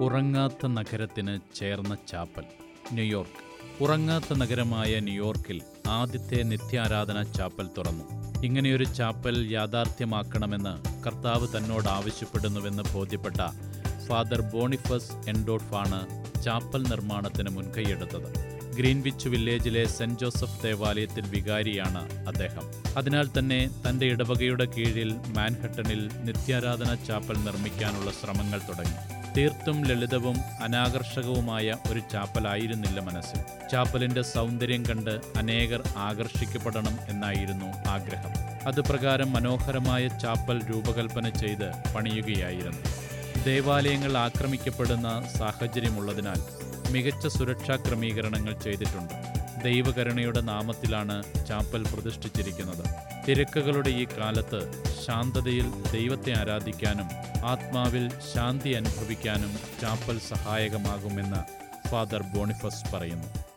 ഉറങ്ങാത്ത നഗരത്തിന് ചേർന്ന chapel. New York. ഉറങ്ങാത്ത നഗരമായ ന്യൂയോർക്കിൽ ആദ്യത്തെ നിത്യാരാധന ചാപ്പൽ തുറന്നു. ഇങ്ങനെയൊരു ചാപ്പൽ യാഥാർത്ഥ്യമാക്കണമെന്ന് കർത്താവ് തന്നോട് ആവശ്യപ്പെടുന്നുവെന്ന് ബോധ്യപ്പെട്ട ഫാദർ ബോണിഫസ് എൻഡോർഫാണ് ചാപ്പൽ നിർമ്മാണത്തിന് മുൻകൈയെടുത്തത്. ഗ്രീൻവിച്ച് വില്ലേജിലെ സെന്റ് ജോസഫ് ദേവാലയത്തിൽ വികാരിയാണ് അദ്ദേഹം. അതിനാൽ തന്നെ തൻ്റെ ഇടവകയുടെ കീഴിൽ മാൻഹട്ടനിൽ നിത്യാരാധന ചാപ്പൽ നിർമ്മിക്കാനുള്ള ശ്രമങ്ങൾ തുടങ്ങി. തീർത്തും ലളിതവും അനാകർഷകവുമായ ഒരു ചാപ്പലായിരുന്നില്ല മനസ്സിൽ. ചാപ്പലിൻ്റെ സൗന്ദര്യം കണ്ട് അനേകർ ആകർഷിക്കപ്പെടണം എന്നായിരുന്നു ആഗ്രഹം. അതുപ്രകാരം മനോഹരമായ ചാപ്പൽ രൂപകൽപ്പന ചെയ്ത് പണിയുകയായിരുന്നു. ദേവാലയങ്ങൾ ആക്രമിക്കപ്പെടുന്ന സാഹചര്യമുള്ളതിനാൽ മികച്ച സുരക്ഷാ ക്രമീകരണങ്ങൾ ചെയ്തിട്ടുണ്ട്. ദൈവകരുണയുടെ നാമത്തിലാണ് ചാപ്പൽ പ്രതിഷ്ഠിച്ചിരിക്കുന്നത്. തിരക്കുകളുടെ ഈ കാലത്ത് ശാന്തതയിൽ ദൈവത്തെ ആരാധിക്കാനും ആത്മാവിൽ ശാന്തി അനുഭവിക്കാനും ചാപ്പൽ സഹായകമാകുമെന്ന് ഫാദർ ബോണിഫസ് പറയുന്നു.